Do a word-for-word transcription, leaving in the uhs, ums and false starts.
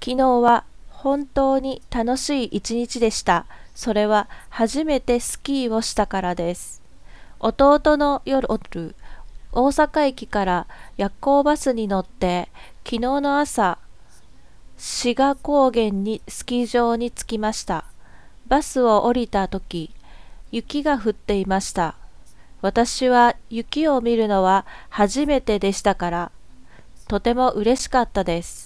昨日は本当に楽しい一日でした。それは初めてスキーをしたからです。弟の夜、大阪駅から夜行バスに乗って、昨日の朝、志賀高原にスキー場に着きました。バスを降りたとき、雪が降っていました。私は雪を見るのは初めてでしたから、とても嬉しかったです。